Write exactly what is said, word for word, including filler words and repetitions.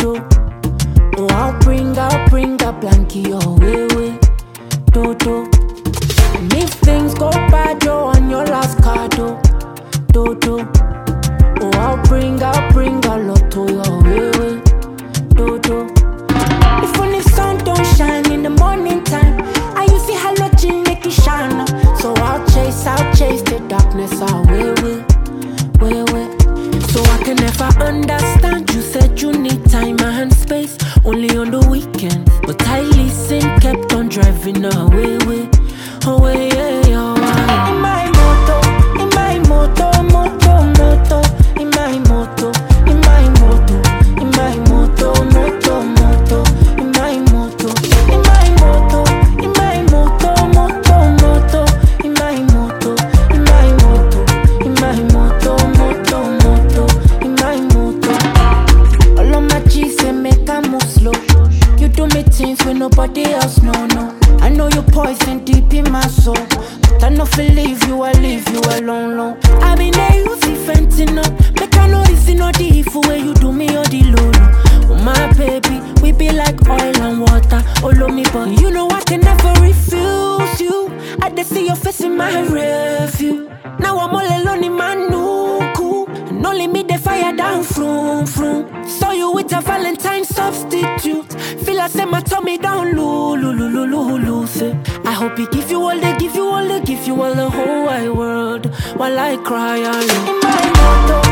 do. Oh, I'll bring, I'll bring a blankie your way, way. Do, do. And if things go bad, you're on your last card, do. Do, do. Oh, I'll bring, I'll bring a lot to your way, way. Do, do. If when the sun don't shine in the morning time, I use the halogen make it shine up. So I'll chase, I'll chase the darkness away, way, way, way. So I can never understand. You said you need time and space, only on the weekends. But I listen, kept on driving away, way, away, yeah, away. In my moto, in my moto, moto, moto. In my moto, in my moto, in my moto, moto, moto. In my moto, in my moto, in my moto, moto, moto. In my moto, in my moto, in my moto, moto, moto. In my moto. All of my G's say make I move slow. You do me things when nobody else know, no. I know you poison deep in my soul, but I know feel leave you, I leave you alone, long. I been there, you see fentanyl up. Make I know this is not the evil way you do me or the low, low. Oh my baby, we be like oil and water, all of me, but you know I can never refuse you. I just see your face in my review. Now I'm all alone in my new cool, and only me the fire down, vroom, vroom. Saw you with a Valentine substitute. Feel I say my tummy down, loo, loo, loo, loo, loo, loo. I hope he give you all, they give you all, they give you all the whole wide world, while I cry alone. In my moto,